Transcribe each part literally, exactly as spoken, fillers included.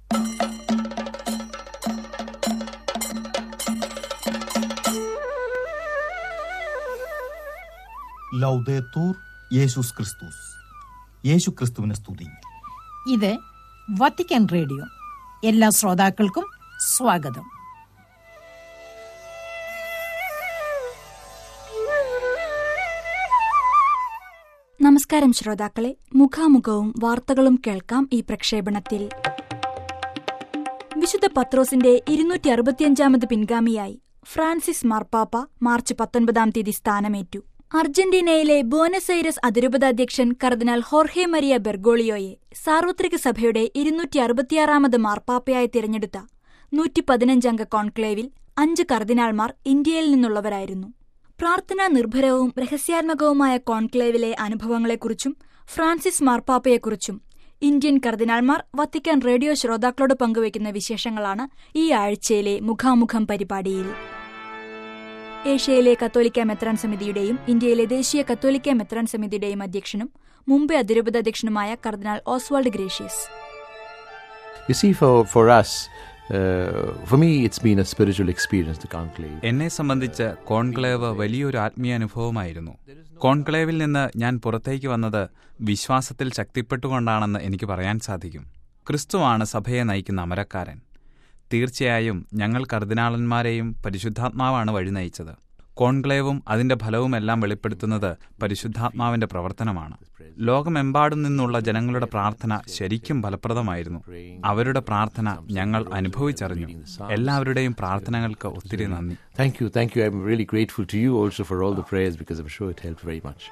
ലൗദേത്തൂർ യേശുസ് ക്രിസ്തുസ്. യേശു ക്രിസ്തുവിനെ സ്തുതി. ഇത് വത്തിക്കാൻ റേഡിയോ. എല്ലാ ശ്രോതാക്കൾക്കും സ്വാഗതം. നമസ്കാരം ശ്രോതാക്കളെ, മുഖാമുഖവും വാർത്തകളും കേൾക്കാം ഈ പ്രക്ഷേപണത്തിൽ. വിശുദ്ധ പത്രോസിന്റെ ഇരുന്നൂറ്റി അറുപത്തിയഞ്ചാമത് പിൻഗാമിയായി ഫ്രാൻസിസ് മാർപ്പാപ്പ മാർച്ച് പത്തൊൻപതാം തീയതി സ്ഥാനമേറ്റു. അർജന്റീനയിലെ ബോനസ് ഐരസ് അതിരൂപതാധ്യക്ഷൻ കർദിനാൾ ഹോർഹെ മരിയ ബെർഗോളിയോയെ സാർവത്രിക സഭയുടെ ഇരുന്നൂറ്റി അറുപത്തിയാറാമത് മാർപ്പാപ്പയായി തിരഞ്ഞെടുത്ത നൂറ്റി പതിനഞ്ചംഗ കോൺക്ലേവിൽ അഞ്ച് കർദിനാൾമാർ ഇന്ത്യയിൽ നിന്നുള്ളവരായിരുന്നു. പ്രാർത്ഥനാ നിർഭരവും രഹസ്യാത്മകവുമായ കോൺക്ലേവിലെ അനുഭവങ്ങളെക്കുറിച്ചും ഫ്രാൻസിസ് മാർപ്പാപ്പയെക്കുറിച്ചും ഇന്ത്യൻ കർദിനാൾമാർ വത്തിക്കാൻ റേഡിയോ ശ്രോതാക്കളോട് പങ്കുവയ്ക്കുന്ന വിശേഷങ്ങളാണ് ഈ ആഴ്ചയിലെ മുഖാമുഖം പരിപാടിയിൽ. ഏഷ്യയിലെ കത്തോലിക്ക മെത്രാൻ സമിതിയുടെയും ഇന്ത്യയിലെ ദേശീയ കത്തോലിക്ക മെത്രാൻ സമിതിയുടെയും അധ്യക്ഷനും മുംബൈ അതിരൂപത അധ്യക്ഷനുമായ cardinal Oswald Gracias. You see, for for us, uh, for me, it's been a spiritual experience, the conclave. എന്നെ സംബന്ധിച്ച് കോൺക്ലേവ് വലിയൊരു ആത്മീയ അനുഭവമായിരുന്നു. കോൺക്ലേവിൽ നിന്ന് ഞാൻ പുറത്തേക്ക് വന്നത് വിശ്വാസത്തിൽ ശക്തിപ്പെട്ടുകൊണ്ടാണെന്ന് എനിക്ക് പറയാൻ സാധിക്കും. ക്രിസ്തുവാണ് സഭയെ നയിക്കുന്ന അമരക്കാരൻ. തീർച്ചയായും ഞങ്ങൾ കർദിനാളന്മാരെയും പരിശുദ്ധാത്മാവാണ് വഴി നയിച്ചത്. കോൺക്ലേവും അതിന്റെ ഫലവുമെല്ലാം വെളിപ്പെടുത്തുന്നത് പരിശുദ്ധാത്മാവിന്റെ പ്രവർത്തനമാണ്. ലോകമെമ്പാടും നിന്നുള്ള ജനങ്ങളുടെ പ്രാർത്ഥന ശരിക്കും ഫലപ്രദമായിരുന്നു. അവരുടെ പ്രാർത്ഥന ഞങ്ങൾ അനുഭവിച്ചറിഞ്ഞു. എല്ലാവരുടെയും പ്രാർത്ഥനകൾക്ക് ഒത്തിരി നന്ദി. Thank you, thank you. I'm really grateful to you also for all the prayers because I'm sure it helped very much.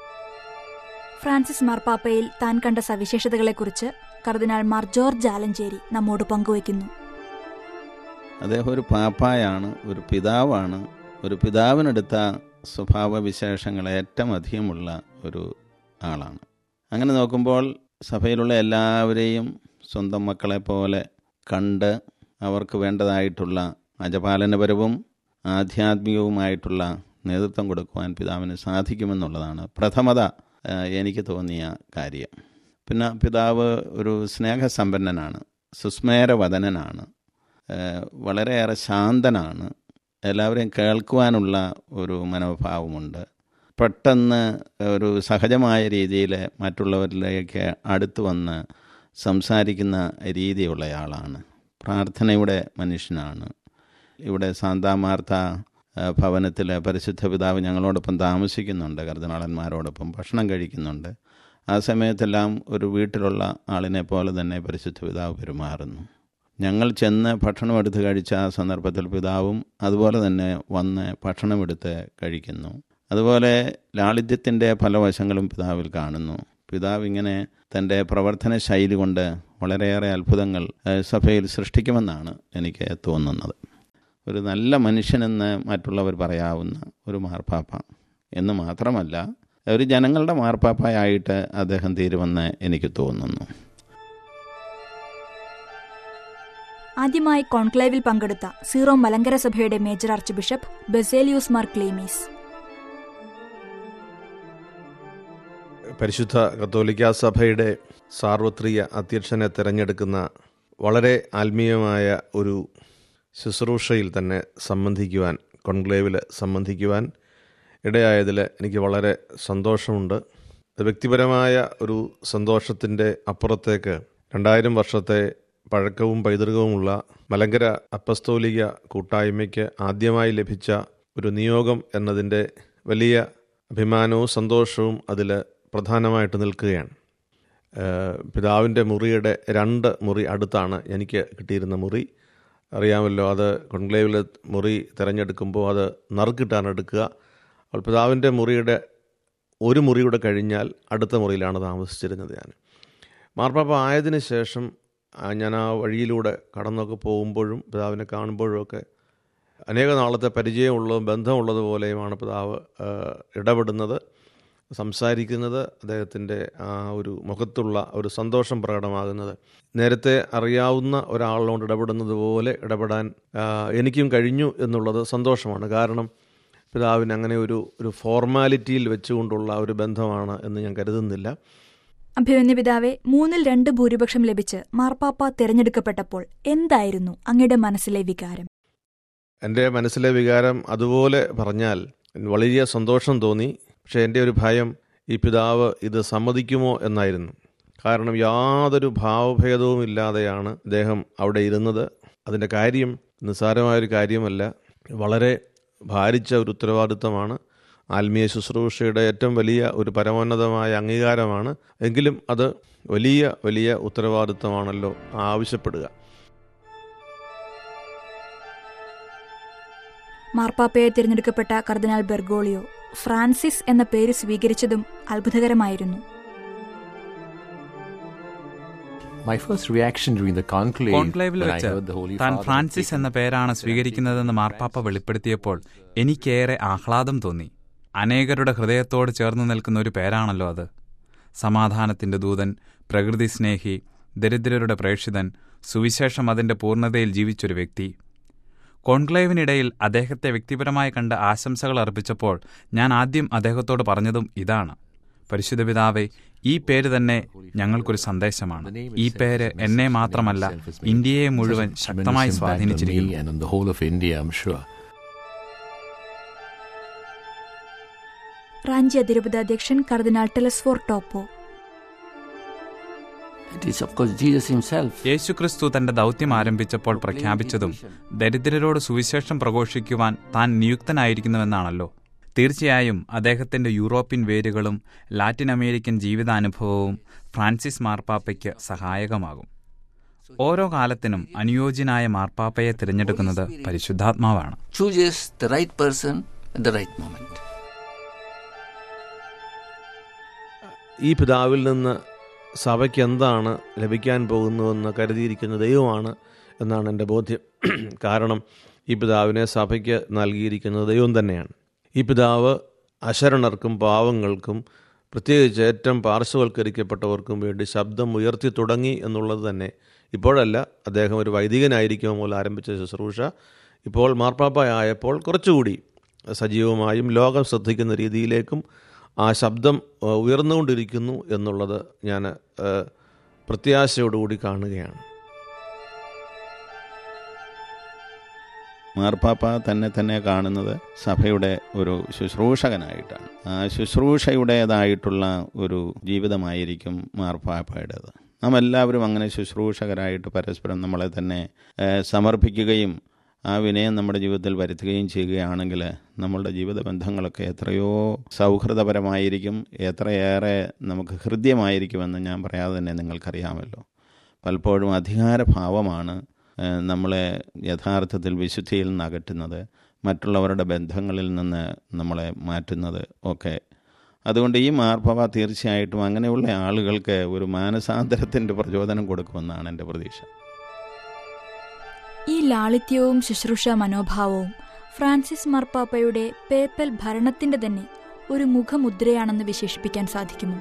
Francis മാർപ്പാപ്പയിൽ താൻ കണ്ട സവിശേഷതകളെക്കുറിച്ച് കർദിനാൾ മാർ ജോർജ് ആലഞ്ചേരി നമ്മോട് പങ്കുവയ്ക്കുന്നു. അദ്ദേഹം ഒരു പാപ്പായാണ്, ഒരു പിതാവാണ്. ഒരു പിതാവിനെടുത്ത സ്വഭാവവിശേഷങ്ങൾ ഏറ്റവും അധികമുള്ള ഒരു ആളാണ്. അങ്ങനെ നോക്കുമ്പോൾ സഭയിലുള്ള എല്ലാവരെയും സ്വന്തം മക്കളെ പോലെ കണ്ട് അവർക്ക് വേണ്ടതായിട്ടുള്ള അജപാലനപരവും ആധ്യാത്മികവുമായിട്ടുള്ള നേതൃത്വം കൊടുക്കുവാൻ പിതാവിന് സാധിക്കുമെന്നുള്ളതാണ് പ്രഥമത എനിക്ക് തോന്നിയ കാര്യം. പിന്നെ പിതാവ് ഒരു സ്നേഹസമ്പന്നനാണ്, സുസ്മേരവദനനാണ്, വളരെയേറെ ശാന്തനാണ്, എല്ലാവരെയും കേൾക്കുവാനുള്ള ഒരു മനോഭാവമുണ്ട്. പെട്ടെന്ന് ഒരു സഹജമായ രീതിയിൽ മറ്റുള്ളവരിലേക്ക് അടുത്തു വന്ന് സംസാരിക്കുന്ന രീതിയുള്ളയാളാണ്. പ്രാർത്ഥനയുടെ മനുഷ്യനാണ്. ഇവിടെ സാന്താ മാർത്ത ഭവനത്തിൽ പരിശുദ്ധ പിതാവ് ഞങ്ങളോടൊപ്പം താമസിക്കുന്നുണ്ട്, കർദിനാളന്മാരോടൊപ്പം ഭക്ഷണം കഴിക്കുന്നുണ്ട്. ആ സമയത്തെല്ലാം ഒരു വീട്ടിലുള്ള ആളിനെ പോലെ തന്നെ പരിശുദ്ധ പിതാവ് പെരുമാറുന്നു. ഞങ്ങൾ ചെന്ന് ഭക്ഷണം എടുത്ത് കഴിച്ച ആ സന്ദർഭത്തിൽ പിതാവും അതുപോലെ തന്നെ വന്ന് ഭക്ഷണമെടുത്ത് കഴിക്കുന്നു. അതുപോലെ ലാളിത്യത്തിൻ്റെ പല വശങ്ങളും പിതാവിൽ കാണുന്നു. പിതാവ് ഇങ്ങനെ തൻ്റെ പ്രവർത്തന ശൈലി കൊണ്ട് വളരെയേറെ അത്ഭുതങ്ങൾ സഭയിൽ സൃഷ്ടിക്കുമെന്നാണ് എനിക്ക് തോന്നുന്നത്. ഒരു നല്ല മനുഷ്യനെന്ന് മറ്റുള്ളവർ പറയാവുന്ന ഒരു മാർപ്പാപ്പ എന്ന് മാത്രമല്ല, ഒരു ജനങ്ങളുടെ മാർപ്പാപ്പയായിട്ട് അദ്ദേഹം തീരുമെന്ന് എനിക്ക് തോന്നുന്നു. ആദ്യമായി കോൺക്ലേവിൽ പങ്കെടുത്ത സീറോ മലങ്കര സഭയുടെ major archbishop Baselios Mar Cleemis. പരിശുദ്ധ കത്തോലിക്ക സഭയുടെ സാർവത്രിക അധ്യക്ഷനെ തിരഞ്ഞെടുക്കുന്ന വളരെ ആത്മീയമായ ഒരു ശുശ്രൂഷയിൽ തന്നെ സംബന്ധിക്കുവാൻ, കോൺക്ലേവിൽ സംബന്ധിക്കുവാൻ ഇടയായതിൽ എനിക്ക് വളരെ സന്തോഷമുണ്ട്. വ്യക്തിപരമായ ഒരു സന്തോഷത്തിൻ്റെ അപ്പുറത്തേക്ക് രണ്ടായിരം വർഷത്തെ പഴക്കവും പൈതൃകവുമുള്ള മലങ്കര അപ്പസ്തോലിക കൂട്ടായ്മയ്ക്ക് ആദ്യമായി ലഭിച്ച ഒരു നിയോഗം എന്നതിൻ്റെ വലിയ അഭിമാനവും സന്തോഷവും അതിൽ പ്രധാനമായിട്ട് നിൽക്കുകയാണ്. പിതാവിൻ്റെ മുറിയുടെ രണ്ട് മുറി അടുത്താണ് എനിക്ക് കിട്ടിയിരുന്ന മുറി. അറിയാമല്ലോ, അത് കോൺക്ലേവിലെ മുറി തിരഞ്ഞെടുക്കുമ്പോൾ അത് നറുക്കിട്ടാണ് എടുക്കുക. അപ്പോൾ പിതാവിൻ്റെ മുറിയുടെ ഒരു മുറിയുടെ കഴിഞ്ഞാൽ അടുത്ത മുറിയിലാണ് താമസിച്ചിരുന്നത് ഞാൻ. മാർപ്പാപ്പ ആയതിനു ശേഷം ഞാൻ ആ വഴിയിലൂടെ കടന്നൊക്കെ പോകുമ്പോഴും പിതാവിനെ കാണുമ്പോഴും ഒക്കെ അനേക നാളത്തെ പരിചയമുള്ളതും ബന്ധമുള്ളതുപോലെയുമാണ് പിതാവ് ഇടപെടുന്നത്, സംസാരിക്കുന്നത്. അദ്ദേഹത്തിൻ്റെ ആ ഒരു മുഖത്തുള്ള ഒരു സന്തോഷം പ്രകടമാകുന്നത് നേരത്തെ അറിയാവുന്ന ഒരാളിനോട് ഇടപെടുന്നത് പോലെ ഇടപെടാൻ എനിക്കും കഴിഞ്ഞു എന്നുള്ളത് സന്തോഷമാണ്. കാരണം പിതാവിന് അങ്ങനെ ഒരു ഒരു ഫോർമാലിറ്റിയിൽ വെച്ചുകൊണ്ടുള്ള ഒരു ബന്ധമാണ് എന്ന് ഞാൻ കരുതുന്നില്ല. അഭിമന്യ പിതാവെ, മൂന്നിൽ രണ്ട് ഭൂരിപക്ഷം ലഭിച്ച് മാർപ്പാപ്പ തിരഞ്ഞെടുക്കപ്പെട്ടപ്പോൾ എന്തായിരുന്നു അങ്ങയുടെ മനസ്സിലെ വികാരം? എൻ്റെ മനസ്സിലെ വികാരം അതുപോലെ പറഞ്ഞാൽ വലിയ സന്തോഷം തോന്നി. പക്ഷേ എൻ്റെ ഒരു ഭയം ഈ പിതാവ് ഇത് സമ്മതിക്കുമോ എന്നായിരുന്നു. കാരണം യാതൊരു ഭാവഭേദവും ഇല്ലാതെയാണ് അദ്ദേഹം അവിടെ ഇരുന്നത്. അതിൻ്റെ കാര്യം നിസ്സാരമായൊരു കാര്യമല്ല, വളരെ ഭാരിച്ച ഒരു ഉത്തരവാദിത്തമാണ്. ആത്മീയ ശുശ്രൂഷയുടെ ഏറ്റവും വലിയ ഒരു പരമോന്നതമായ അംഗീകാരമാണ്. എങ്കിലും അത് വലിയ വലിയ ഉത്തരവാദിത്തമാണല്ലോ ആവശ്യപ്പെടുക. മാർപ്പാപ്പയെ തിരഞ്ഞെടുക്കപ്പെട്ട കർദിനാൾ ബെർഗോളിയോ ഫ്രാൻസിസ് എന്ന പേര് സ്വീകരിച്ചതും അത്ഭുതകരമായിരുന്നു. My first reaction during the conclave, കോൺക്ലേവിൽ when I വെച്ച് heard the Holy താൻ Father ഫ്രാൻസിസ് taken എന്ന പേരാണ് സ്വീകരിക്കുന്നതെന്ന് മാർപ്പാപ്പ വെളിപ്പെടുത്തിയപ്പോൾ എനിക്കേറെ ആഹ്ലാദം തോന്നി. അനേകരുടെ ഹൃദയത്തോട് ചേർന്ന് നിൽക്കുന്ന ഒരു പേരാണല്ലോ അത്. സമാധാനത്തിന്റെ ദൂതൻ, പ്രകൃതി സ്നേഹി, ദരിദ്രരുടെ പ്രേക്ഷിതൻ, സുവിശേഷം അതിന്റെ പൂർണ്ണതയിൽ ജീവിച്ചൊരു വ്യക്തി. കോൺക്ലേവിനിടയിൽ അദ്ദേഹത്തെ വ്യക്തിപരമായി കണ്ട് ആശംസകൾ അർപ്പിച്ചപ്പോൾ ഞാൻ ആദ്യം അദ്ദേഹത്തോട് പറഞ്ഞതും ഇതാണ്: പരിശുദ്ധ പിതാവേ, ഈ പേര് തന്നെ ഞങ്ങൾക്കൊരു സന്ദേശമാണ്. ഈ പേര് എന്നെ മാത്രമല്ല, ഇന്ത്യയെ മുഴുവൻ ശക്തമായി സ്വാധീനിച്ചിരിക്കുന്നു. റാഞ്ചി അതിരൂപതാധ്യക്ഷൻ കർദിനാൾ ടെലസ്ഫോർ ടോപ്പോ. യേശുക്രിസ്തു തന്റെ ദൗത്യം ആരംഭിച്ചപ്പോൾ പ്രഖ്യാപിച്ചതും ദരിദ്രരോട് സുവിശേഷം പ്രഘോഷിക്കുവാൻ താൻ നിയുക്തനായിരിക്കുന്നുവെന്നാണല്ലോ. തീർച്ചയായും അദ്ദേഹത്തിന്റെ യൂറോപ്യൻ വേരുകളും ലാറ്റിൻ അമേരിക്കൻ ജീവിതാനുഭവവും ഫ്രാൻസിസ് മാർപ്പാപ്പയ്ക്ക് സഹായകമാകും. ഓരോ കാലത്തിനും അനുയോജ്യനായ മാർപ്പാപ്പയെ തിരഞ്ഞെടുക്കുന്നത് പരിശുദ്ധാത്മാവാണ്. ഈ പിതാവിൽ നിന്ന് സഭയ്ക്ക് എന്താണ് ലഭിക്കാൻ പോകുന്നുവെന്ന് കരുതിയിരിക്കുന്ന ദൈവമാണ് എന്നാണ് എൻ്റെ ബോധ്യം. കാരണം ഈ പിതാവിനെ സഭയ്ക്ക് നൽകിയിരിക്കുന്നത് ദൈവം തന്നെയാണ്. ഈ പിതാവ് അശരണർക്കും പാവങ്ങൾക്കും പ്രത്യേകിച്ച് ഏറ്റവും പാർശ്വവൽക്കരിക്കപ്പെട്ടവർക്കും വേണ്ടി ശബ്ദം ഉയർത്തി തുടങ്ങി എന്നുള്ളത് തന്നെ ഇപ്പോഴല്ല, അദ്ദേഹം ഒരു വൈദികനായിരിക്കുമ്പോൾ മുതൽ ആരംഭിച്ച ശുശ്രൂഷ ഇപ്പോൾ മാർപ്പാപ്പയായപ്പോൾ കുറച്ചുകൂടി സജീവമായും ലോകം ശ്രദ്ധിക്കുന്ന രീതിയിലേക്കും ആ ശബ്ദം ഉയർന്നുകൊണ്ടിരിക്കുന്നു എന്നുള്ളത് ഞാൻ പ്രത്യാശയോടുകൂടി കാണുകയാണ്. മാർപ്പാപ്പ തന്നെ തന്നെ കാണുന്നത് സഭയുടെ ഒരു ശുശ്രൂഷകനായിട്ടാണ്. ആ ശുശ്രൂഷയുടേതായിട്ടുള്ള ഒരു ജീവിതമായിരിക്കും മാർപ്പാപ്പയുടേത്. നാം എല്ലാവരും അങ്ങനെ ശുശ്രൂഷകരായിട്ട് പരസ്പരം നമ്മളെ തന്നെ സമർപ്പിക്കുകയും ആ വിനയം നമ്മുടെ ജീവിതത്തിൽ വരുത്തുകയും ചെയ്യുകയാണെങ്കിൽ നമ്മളുടെ ജീവിത ബന്ധങ്ങളൊക്കെ എത്രയോ സൗഹൃദപരമായിരിക്കും, എത്രയേറെ നമുക്ക് ഹൃദ്യമായിരിക്കുമെന്ന് ഞാൻ പറയാതെ തന്നെ നിങ്ങൾക്കറിയാമല്ലോ. പലപ്പോഴും അധികാരഭാവമാണ് നമ്മളെ യഥാർത്ഥത്തിൽ വിശുദ്ധിയിൽ നിന്ന് അകറ്റുന്നത്, മറ്റുള്ളവരുടെ ബന്ധങ്ങളിൽ നിന്ന് നമ്മളെ മാറ്റുന്നത് ഒക്കെ. അതുകൊണ്ട് ഈ മാർപ്പാപ്പ തീർച്ചയായിട്ടും അങ്ങനെയുള്ള ആളുകൾക്ക് ഒരു മാനസാന്തരത്തിൻ്റെ പ്രചോദനം കൊടുക്കുമെന്നാണ് എൻ്റെ പ്രതീക്ഷ. ഈ ലാളിത്യവും ശുശ്രൂഷ മനോഭാവവും ഫ്രാൻസിസ് മാർപ്പാപ്പയുടെ പേപ്പൽ ഭരണത്തിന്റെ തന്നെ ഒരു മുഖമുദ്രയാണെന്ന് വിശേഷിപ്പിക്കാൻ സാധിക്കുമോ?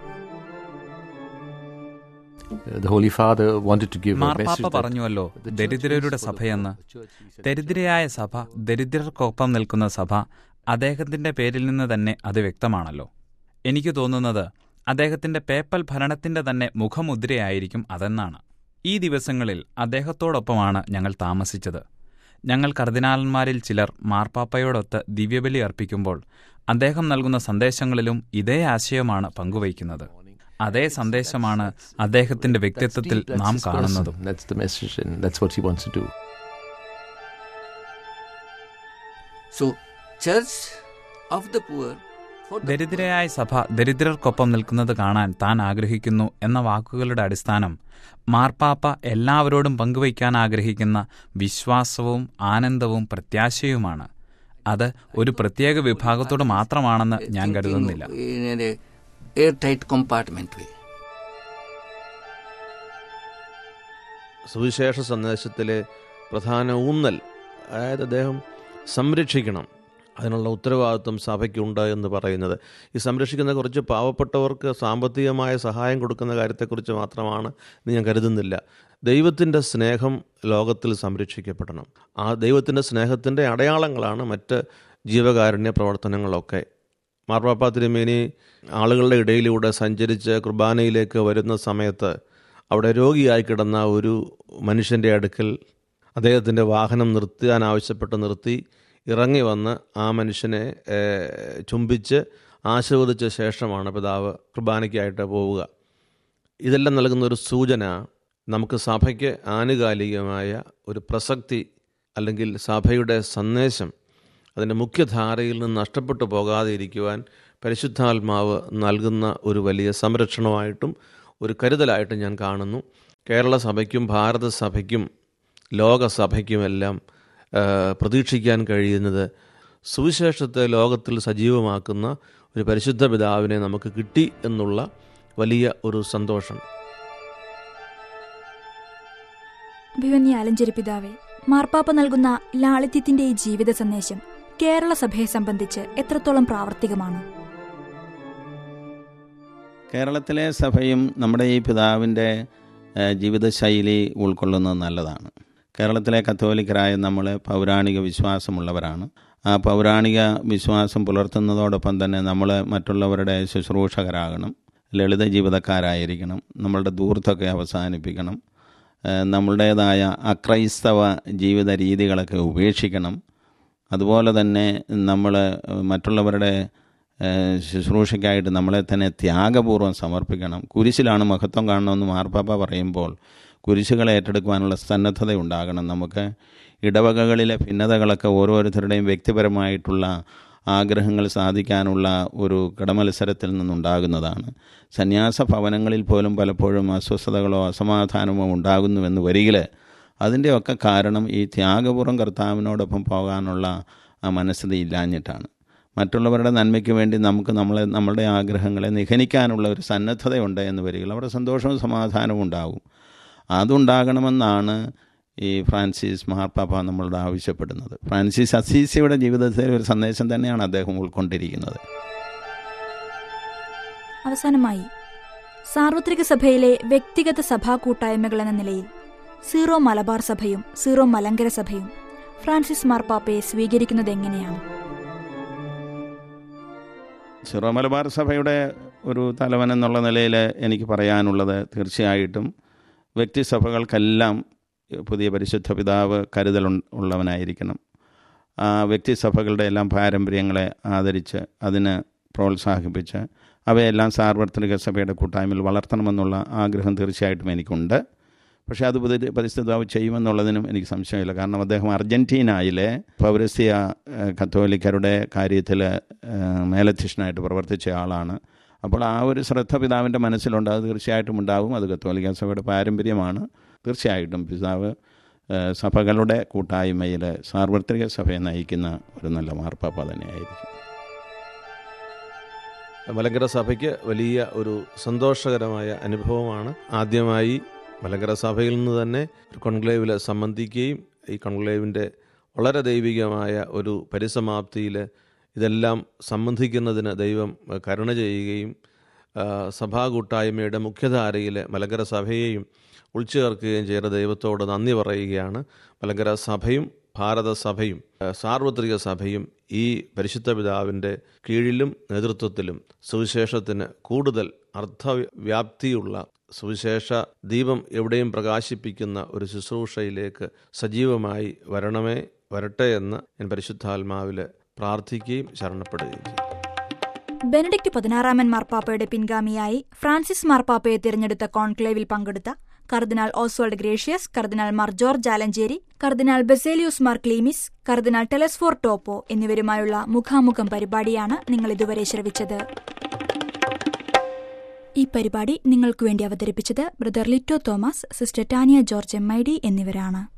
മാർപ്പാപ്പ പറഞ്ഞുവല്ലോ, ദരിദ്രരുടെ സഭയെന്ന്. ദരിദ്രയായ സഭ, ദരിദ്രർക്കൊപ്പം നിൽക്കുന്ന സഭ, അദ്ദേഹത്തിന്റെ പേരിൽ നിന്ന് തന്നെ അത് വ്യക്തമാണല്ലോ. എനിക്ക് തോന്നുന്നത് അദ്ദേഹത്തിന്റെ പേപ്പൽ ഭരണത്തിന്റെ തന്നെ മുഖമുദ്രയായിരിക്കും അതെന്നാണ്. ഈ ദിവസങ്ങളിൽ അദ്ദേഹത്തോടൊപ്പമാണ് ഞങ്ങൾ താമസിച്ചത്. ഞങ്ങൾ കർദിനാളന്മാരിൽ ചിലർ മാർപ്പാപ്പയോടൊത്ത് ദിവ്യബലി അർപ്പിക്കുമ്പോൾ അദ്ദേഹം നൽകുന്ന സന്ദേശങ്ങളിലും ഇതേ ആശയമാണ് പങ്കുവയ്ക്കുന്നത്. അതേ സന്ദേശമാണ് അദ്ദേഹത്തിന്റെ വ്യക്തിത്വത്തിൽ നാം കാണുന്നതും. ദരിദ്രയായ സഭ ദരിദ്രർക്കൊപ്പം നിൽക്കുന്നത് കാണാൻ താൻ ആഗ്രഹിക്കുന്നു എന്ന വാക്കുകളുടെ അടിസ്ഥാനം മാർപ്പാപ്പ എല്ലാവരോടും പങ്കുവയ്ക്കാൻ ആഗ്രഹിക്കുന്ന വിശ്വാസവും ആനന്ദവും പ്രത്യാശയുമാണ്. അത് ഒരു പ്രത്യേക വിഭാഗത്തോട് മാത്രമാണെന്ന് ഞാൻ കരുതുന്നില്ല. സുവിശേഷ സന്ദേശത്തിലെ പ്രധാന ഊന്നൽ, അതായത് അദ്ദേഹം സംരക്ഷിക്കണം, അതിനുള്ള ഉത്തരവാദിത്വം സഭയ്ക്കുണ്ട് എന്ന് പറയുന്നത്, ഈ സംരക്ഷിക്കുന്ന കുറച്ച് പാവപ്പെട്ടവർക്ക് സാമ്പത്തികമായ സഹായം കൊടുക്കുന്ന കാര്യത്തെക്കുറിച്ച് മാത്രമാണ് എന്ന് ഞാൻ കരുതുന്നില്ല. ദൈവത്തിൻ്റെ സ്നേഹം ലോകത്തിൽ സംരക്ഷിക്കപ്പെടണം. ആ ദൈവത്തിൻ്റെ സ്നേഹത്തിൻ്റെ അടയാളങ്ങളാണ് മറ്റ് ജീവകാരുണ്യ പ്രവർത്തനങ്ങളൊക്കെ. മാർപ്പാപ്പ തിരുമേനി ആളുകളുടെ ഇടയിലൂടെ സഞ്ചരിച്ച് കുർബാനയിലേക്ക് വരുന്ന സമയത്ത് അവിടെ രോഗിയായി കിടന്ന ഒരു മനുഷ്യൻ്റെ അടുക്കൽ അദ്ദേഹത്തിൻ്റെ വാഹനം നിർത്താൻ ആവശ്യപ്പെട്ട് നിർത്തി ഇറങ്ങി വന്ന് ആ മനുഷ്യനെ ചുംബിച്ച് ആശീർവദിച്ച ശേഷമാണ് പിതാവ് കുർബാനയ്ക്കായിട്ട് പോവുക. ഇതെല്ലാം നൽകുന്ന ഒരു സൂചന നമുക്ക് സഭയ്ക്ക് ആനുകാലികമായ ഒരു പ്രസക്തി അല്ലെങ്കിൽ സഭയുടെ സന്ദേശം അതിൻ്റെ മുഖ്യധാരയിൽ നിന്ന് നഷ്ടപ്പെട്ടു പോകാതെ ഇരിക്കുവാൻ പരിശുദ്ധാത്മാവ് നൽകുന്ന ഒരു വലിയ സംരക്ഷണമായിട്ടും ഒരു കരുതലായിട്ടും ഞാൻ കാണുന്നു. കേരള സഭയ്ക്കും ഭാരത സഭയ്ക്കും ലോകസഭയ്ക്കുമെല്ലാം പ്രതീക്ഷിക്കാൻ കഴിയുന്നത് സുവിശേഷത്തെ ലോകത്തിൽ സജീവമാക്കുന്ന ഒരു പരിശുദ്ധ പിതാവിനെ നമുക്ക് കിട്ടി എന്നുള്ള വലിയ ഒരു സന്തോഷം. അഭിമന്യ ആലഞ്ചേരി പിതാവേ, മാർപ്പാപ്പ നൽകുന്ന ലാളിത്യത്തിന്റെ ഈ ജീവിത സന്ദേശം കേരള സഭയെ സംബന്ധിച്ച് എത്രത്തോളം പ്രാവർത്തികമാണ്? കേരളത്തിലെ സഭയും നമ്മുടെ ഈ പിതാവിൻ്റെ ജീവിതശൈലി ഉൾക്കൊള്ളുന്നത് നല്ലതാണ്. കേരളത്തിലെ കത്തോലിക്കരായ നമ്മൾ പൗരാണിക വിശ്വാസമുള്ളവരാണ്. ആ പൗരാണിക വിശ്വാസം പുലർത്തുന്നതോടൊപ്പം തന്നെ നമ്മൾ മറ്റുള്ളവരുടെ ശുശ്രൂഷകരാകണം, ലളിത ജീവിതക്കാരായിരിക്കണം, നമ്മളുടെ ധൂർത്തൊക്കെ അവസാനിപ്പിക്കണം, നമ്മളുടേതായ അക്രൈസ്തവ ജീവിത രീതികളൊക്കെ ഉപേക്ഷിക്കണം. അതുപോലെ തന്നെ നമ്മൾ മറ്റുള്ളവരുടെ ശുശ്രൂഷയ്ക്കായിട്ട് നമ്മളെ തന്നെ ത്യാഗപൂർവ്വം സമർപ്പിക്കണം. കുരിശിലാണ് മഹത്വം കാണണമെന്ന് മാർപ്പാപ്പ പറയുമ്പോൾ കുരിശുകളെ ഏറ്റെടുക്കുവാനുള്ള സന്നദ്ധത ഉണ്ടാകണം. നമുക്ക് ഇടവകകളിലെ ഭിന്നതകളൊക്കെ ഓരോരുത്തരുടെയും വ്യക്തിപരമായിട്ടുള്ള ആഗ്രഹങ്ങൾ സാധിക്കാനുള്ള ഒരു കടമത്സരത്തിൽ നിന്നുണ്ടാകുന്നതാണ്. സന്യാസ ഭവനങ്ങളിൽ പോലും പലപ്പോഴും അസ്വസ്ഥതകളോ അസമാധാനമോ ഉണ്ടാകുന്നുവെന്ന് വരികിൽ അതിൻ്റെയൊക്കെ കാരണം ഈ ത്യാഗപൂർവ്വം കർത്താവിനോടൊപ്പം പോകാനുള്ള ആ മനസ്ഥിതി ഇല്ലാഞ്ഞിട്ടാണ്. മറ്റുള്ളവരുടെ നന്മയ്ക്ക് വേണ്ടി നമുക്ക് നമ്മളെ നമ്മളുടെ ആഗ്രഹങ്ങളെ നിഹനിക്കാനുള്ള ഒരു സന്നദ്ധതയുണ്ട് എന്ന് വരികിൽ അവിടെ സന്തോഷവും സമാധാനവും ഉണ്ടാകും. അതുണ്ടാകണമെന്നാണ് ഈ ഫ്രാൻസിസ് മാർപ്പാപ്പ നമ്മളോട് ആവശ്യപ്പെടുന്നത്. ഫ്രാൻസിസ് അസീസിയുടെ ജീവിതത്തിലെ ഒരു സന്ദേശം തന്നെയാണ് അദ്ദേഹം ഉൾക്കൊണ്ടിരിക്കുന്നത്. അവസാനമായി, സാർവത്രിക സഭയിലെ വ്യക്തിഗത സഭാ കൂട്ടായ്മകൾ എന്ന നിലയിൽ സീറോ മലബാർ സഭയും സീറോ മലങ്കര സഭയും ഫ്രാൻസിസ് മാർപ്പാപ്പയെ സ്വീകരിക്കുന്നത് എങ്ങനെയാണ്? സീറോ മലബാർ സഭയുടെ ഒരു തലവൻ എന്നുള്ള നിലയിൽ എനിക്ക് പറയാനുള്ളത്, തീർച്ചയായിട്ടും വ്യക്തിസഭകൾക്കെല്ലാം പുതിയ പരിശുദ്ധ പിതാവ് കരുതൽ ഉള്ളവനായിരിക്കണം. ആ വ്യക്തിസഭകളുടെ എല്ലാം പാരമ്പര്യങ്ങളെ ആദരിച്ച് അതിന് പ്രോത്സാഹിപ്പിച്ച് അവയെല്ലാം സാർവത്രിക സഭയുടെ കൂട്ടായ്മയിൽ വളർത്തണമെന്നുള്ള ആഗ്രഹം തീർച്ചയായിട്ടും എനിക്കുണ്ട്. പക്ഷേ അത് പുതിയ പരിസ്ഥിതാവ് ചെയ്യുമെന്നുള്ളതിനും എനിക്ക് സംശയമില്ല. കാരണം അദ്ദേഹം അർജൻറ്റീനയിലെ പൗരസ്ത്യ കത്തോലിക്കരുടെ കാര്യത്തിൽ മേലധ്യക്ഷനായിട്ട് പ്രവർത്തിച്ച ആളാണ്. അപ്പോൾ ആ ഒരു ശ്രദ്ധ പിതാവിൻ്റെ മനസ്സിലുണ്ട്. അത് തീർച്ചയായിട്ടും ഉണ്ടാവും. അത് കത്തോലിക്ക സഭയുടെ പാരമ്പര്യമാണ്. തീർച്ചയായിട്ടും പിതാവ് സഭകളുടെ കൂട്ടായ്മയിൽ സാർവത്രിക സഭയെ നയിക്കുന്ന ഒരു നല്ല മാർപ്പാപ്പ തന്നെയായിരിക്കും. മലങ്കര സഭയ്ക്ക് വലിയ ഒരു സന്തോഷകരമായ അനുഭവമാണ്. ആദ്യമായി മലങ്കര സഭയിൽ നിന്ന് തന്നെ ഒരു കോൺക്ലേവിൽ സംബന്ധിക്കുകയും ഈ കോൺക്ലേവിൻ്റെ വളരെ ദൈവികമായ ഒരു പരിസമാപ്തിയിൽ ഇതെല്ലാം സംബന്ധിക്കുന്നതിന് ദൈവം കരുണ ചെയ്യുകയും സഭാ കൂട്ടായ്മയുടെ മുഖ്യധാരയിൽ മലങ്കര സഭയെയും ഉൾച്ചേർക്കുകയും ചെയ്ത ദൈവത്തോട് നന്ദി പറയുകയാണ്. മലങ്കര സഭയും ഭാരത സഭയും സാർവത്രിക സഭയും ഈ പരിശുദ്ധ പിതാവിൻ്റെ കീഴിലും നേതൃത്വത്തിലും സുവിശേഷത്തിന് കൂടുതൽ അർത്ഥവ്യാപ്തിയുള്ള സുവിശേഷ ദീപം എവിടെയും പ്രകാശിപ്പിക്കുന്ന ഒരു ശുശ്രൂഷയിലേക്ക് സജീവമായി വരണമേ വരട്ടെ എന്ന് ഞാൻ പരിശുദ്ധാത്മാവിൽ പ്രാർത്ഥിക്കുകയും ശരണപ്പെടുകയും ചെയ്യും. ബെനഡിക്ട് പതിനാറാമൻ മാർപ്പാപ്പയുടെ പിൻഗാമിയായി ഫ്രാൻസിസ് മാർപ്പാപ്പയെ തിരഞ്ഞെടുത്ത കോൺക്ലേവിൽ പങ്കെടുത്ത cardinal Oswald Gracias, cardinal Mar George Alencherry, cardinal Baselios Mar Cleemis, cardinal Telesphore Toppo എന്നിവരുമായുള്ള മുഖാമുഖം പരിപാടിയാണ് നിങ്ങൾ ഇതുവരെ ശ്രവിച്ചത്. ഈ പരിപാടി നിങ്ങൾക്കു വേണ്ടി അവതരിപ്പിച്ചത് brother Lito Thomas, sister Tania George M I D എന്നിവരാണ്.